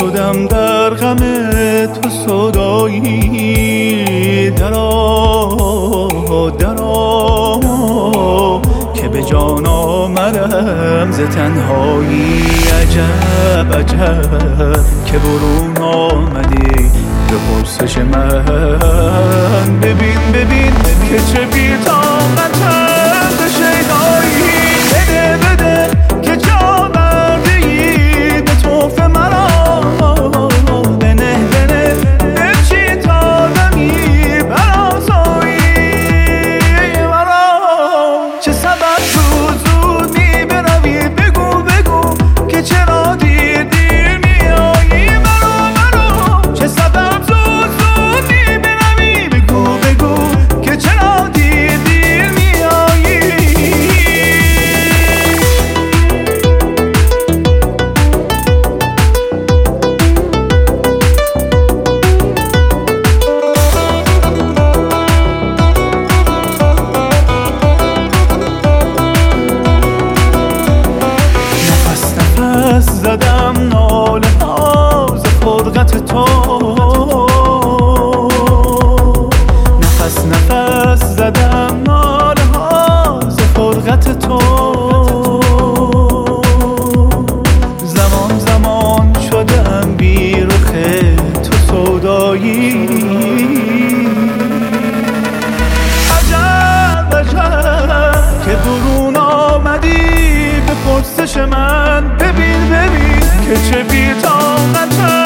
شدم در غم تو سودایی. درآ درآ که به جان آمدم ز تنهایی. عجب عجب که برون آمدی به پرسش من. ببین ببین که چه بی‌طاقتم به شیدایی. بده بده که جا برده ای به طوف مرا. بنه بنه بچی تا دمی برازایی مرا. چه سبب شد زود می بروی؟ بگو بگو که چرا دیر دیر میایی مرا مرا. چه سبب زود زود می بروی؟ بگو بگو که چرا دیر دیر میایی. زدم ناله ها ز فرقت تو. نفس نفس زدم ناله ها ز فرقت تو. زمان زمان شدم بی رخ تو سودایی. عجب عجب که برون آمدی به پرسش من. ببین ببین که چه بی‌طاقتم